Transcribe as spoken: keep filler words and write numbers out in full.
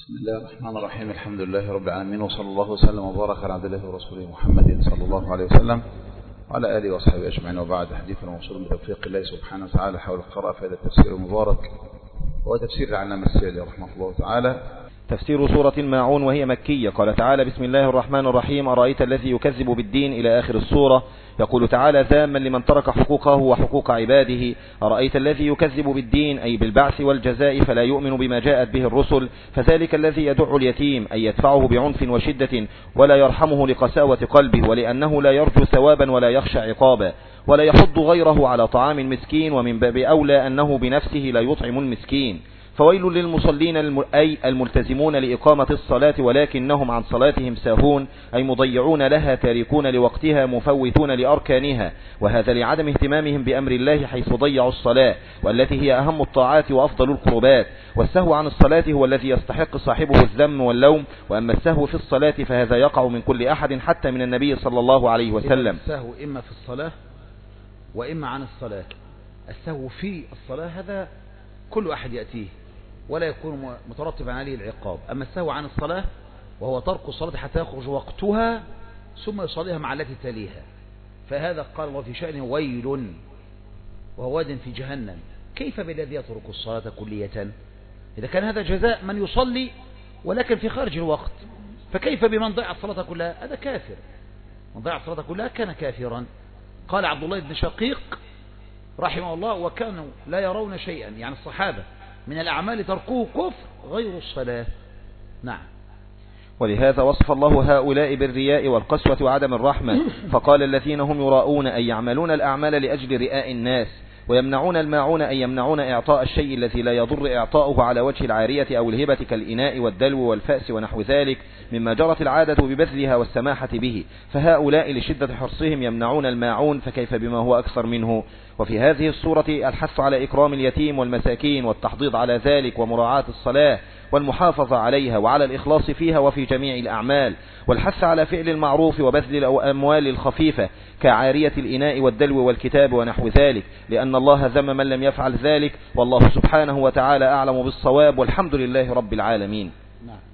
بسم الله الرحمن الرحيم. الحمد لله رب العالمين، وصلى الله وسلم وبارك على عبد الله ورسوله محمد صلى الله عليه وسلم وعلى آله وصحبه أجمعين، وبعد. حديثنا موصول بتوفيق الله سبحانه وتعالى حول القراءة في هذا التفسير المبارك، وهو تفسير العلامة السعدي رحمه الله تعالى، تفسير سورة الماعون، وهي مكية. قال تعالى: بسم الله الرحمن الرحيم. أرأيت الذي يكذب بالدين إلى آخر السورة. يقول تعالى ذاما لمن ترك حقوقه وحقوق عباده: أرأيت الذي يكذب بالدين أي بالبعث والجزاء فلا يؤمن بما جاءت به الرسل، فذلك الذي يدع اليتيم أي يدفعه بعنف وشدة ولا يرحمه لقساوة قلبه، ولأنه لا يرجو ثوابا ولا يخشى عقابا، ولا يحض غيره على طعام المسكين، ومن باب أولى أنه بنفسه لا يطعم المسكين. فويل للمصلين أي الملتزمون لإقامة الصلاة ولكنهم عن صلاتهم ساهون، أي مضيعون لها تاركون لوقتها مفوتون لأركانها، وهذا لعدم اهتمامهم بأمر الله حيث ضيعوا الصلاة، والتي هي أهم الطاعات وأفضل القربات. والسهو عن الصلاة هو الذي يستحق صاحبه الذم واللوم، وأما السهو في الصلاة فهذا يقع من كل أحد حتى من النبي صلى الله عليه وسلم. السهو إما في الصلاة وإما عن الصلاة. السهو في الصلاة هذا كل أحد يأتيه ولا يكون مترتبا عليه العقاب. أما السهو عن الصلاة وهو ترك الصلاة حتى يخرج وقتها ثم يصليها مع التي تليها، فهذا قال الله في شأنه ويل وهو واد في جهنم. كيف بالذي يترك الصلاة كلية؟ إذا كان هذا جزاء من يصلي ولكن في خارج الوقت، فكيف بمن ضيع الصلاة كلها؟ هذا كافر. من ضيع الصلاة كلها كان كافرا. قال عبد الله بن شقيق رحمه الله: وكانوا لا يرون شيئا، يعني الصحابة، من الأعمال تركوه كفر غير الصلاة. نعم. ولهذا وصف الله هؤلاء بالرياء والقسوة وعدم الرحمة، فقال: الذين هم يراؤون أي يعملون الأعمال لأجل رئاء الناس، ويمنعون الماعون أي يمنعون إعطاء الشيء الذي لا يضر إعطاؤه على وجه العارية أو الهبة كالإناء والدلو والفأس ونحو ذلك مما جرت العادة ببذلها والسماحة به، فهؤلاء لشدة حرصهم يمنعون الماعون، فكيف بما هو أكثر منه. وفي هذه السورة الحث على إكرام اليتيم والمساكين والتحضيض على ذلك ومراعاة الصلاة والمحافظة عليها وعلى الإخلاص فيها وفي جميع الأعمال، والحث على فعل المعروف وبذل الأموال الخفيفة كعارية الإناء والدلو والكتاب ونحو ذلك، لأن الله ذم من لم يفعل ذلك، والله سبحانه وتعالى أعلم بالصواب، والحمد لله رب العالمين. نعم.